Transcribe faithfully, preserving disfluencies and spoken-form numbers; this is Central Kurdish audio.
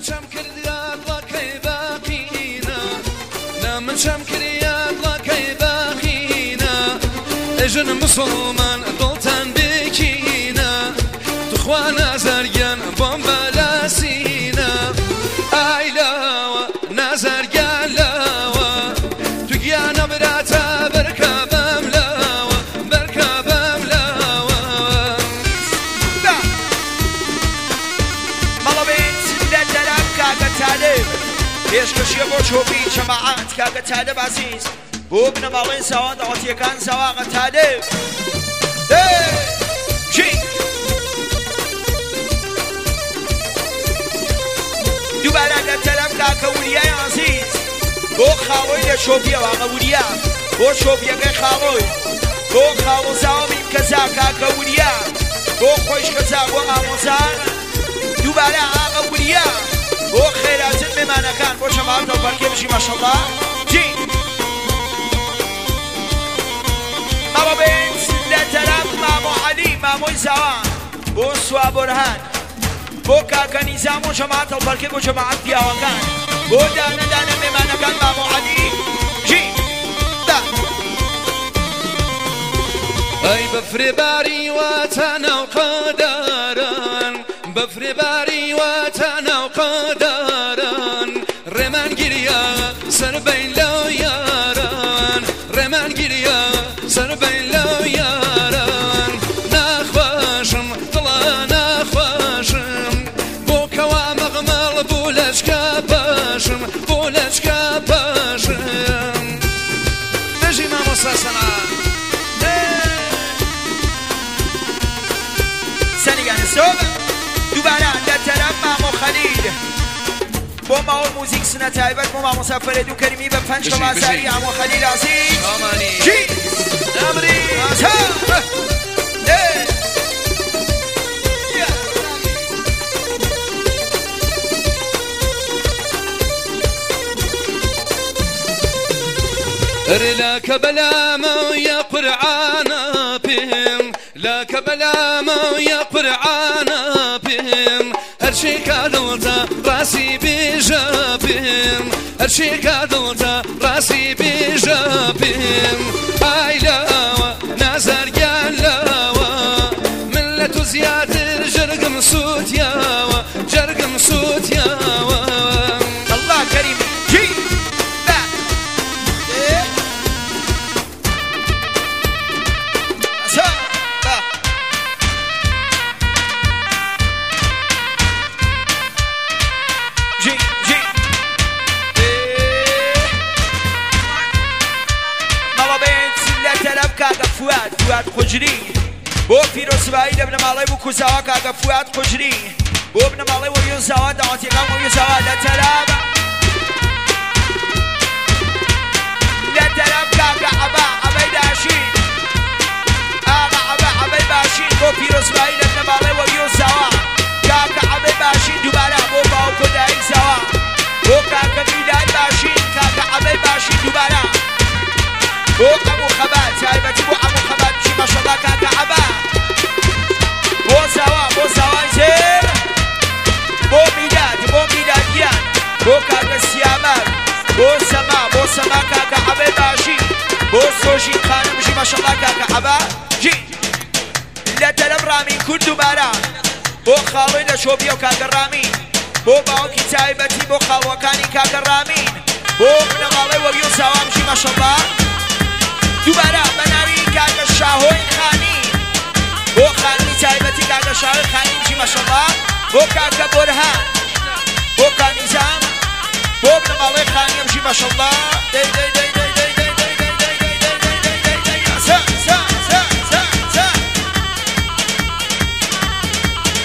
نامنشم کردیات لکای باقینا نامنشم کردیات لکای باقینا اجن مسلمان دلتن بکینا تخوا نازرگن بمب لاسینا ایلاوا نازرگن لاوا تو گیانا براتا برکابم لاوا برکابم لاوا مالا بینت لدرم کاغا طالب پیشکشی بۆ چۆپی جەماعەت کاگە طالب عزیز بۆ بنەماڵەی ساوان داوەتیەکان ساواغا طالب چی دووبارە لە تەرەم کاکە وریای عزیز بۆ خاوەی لە چۆپیەوە ئاغا وریا بۆ چۆپیەکەی خاوەی بۆ خاوە زاوەمیم کەزا کاکە وریا بۆ خۆش کەزا بۆ ئامۆزان دووبارە ئاغا وریا بۆ خێراتن مێمانەکان بۆ شەماڵەوە پەرکێ بژی ماشەڵڵا جی ماما بێت لە تەرەم مامۆ عەلی مامۆی زاوان بۆ سوا بۆرهان بۆ کاکە نیزام و جەماعەتەوە پەرکێ بۆ جەماعەت پیاوەکان بۆ دانە دانە مێمانەکان مامۆ عەلی جی دا ئەی بەفرێباری واتانە و قەدەران بەفرێباری واتانە و قەدەران ڕێمان گیریە سەربەین لەو یاران ڕێمان گیریە سەربەین لەو یاران ناخواشم دڵە ناخواشم بۆ کەوا مەغمەڵ بوو لەشکە باشم بۆ لەشکە باشم دەژی مامۆستا سەنان سەنیگانە سۆبە دووبارە لە تەرەم مامۆ خەلیل بۆ ماوە موزیک سنە تایبەت بۆ مامۆستا فەرێدوو کەریمی بە پەنج تەماشایی مامۆ خەلیل عەزیز چی ئەمری لا كبلامة يا قرعانا بهم لا كبلامة يا قرعانا بهم هرشي كادلتا راسي بجابهم هرشي كادلتا راسي بجابهم هاي لاوا نازر قال لاوا ملة زيادة جرقم صوت ياوا جرقم صوت ياوا الله كريم جي کاکە فواد فواد قوجری بۆ پیرۆزبایی لە بنەماڵەی بوو کوزاوە کاکە فواد قوجری بۆ بنەماڵەی وەریۆ زاوا داوەتیەکان وەریۆ زاوا لە تەرەم لە تەرەم کاکە عەبا عەبەی داشین ئاغا عەبا عەبەی باشین بۆ پیرۆزبایی لە بنەماڵەی وەریۆ زاوا کاکە عەبەی باشین دووبارە بۆ باوکۆ دایک زاوا بۆ کاکە میلاد باشین کاکە عەبەی باشین دووبارە بۆ ئەموو خەبات تایبەتی بۆ ئەموو خەبات بشی ماشەڵڵا کاکە عەبا بۆ زاوا بۆ زاوای زێر بۆ میلاد بۆ میلادیان بۆ کاکە سیامەر بۆ سەما بۆ سەما کاکە عەبەی باشی بۆ سۆژین خانم بشی ماشەڵڵا کاکە عەبا جی لە تەرەم ڕامین کورد دووبارە بۆ خاڵۆی لە شۆبیە و کاکە ڕامین بۆ باوکی تایبەتی بۆ خاڵۆکانی کاکە ڕامین بۆ بنەماڵەی وەریۆ زاوا بشی ماشەڵڵا دووبارە بەناوی کاکە شاهۆی خانی بۆ خانی تایبەتی کاکە شاهۆی خانی بژی ماشەڵڵا بۆ کاکە بۆرهان بۆ کانیزام بۆ بنەماڵەی خانی بژی ماشەڵڵا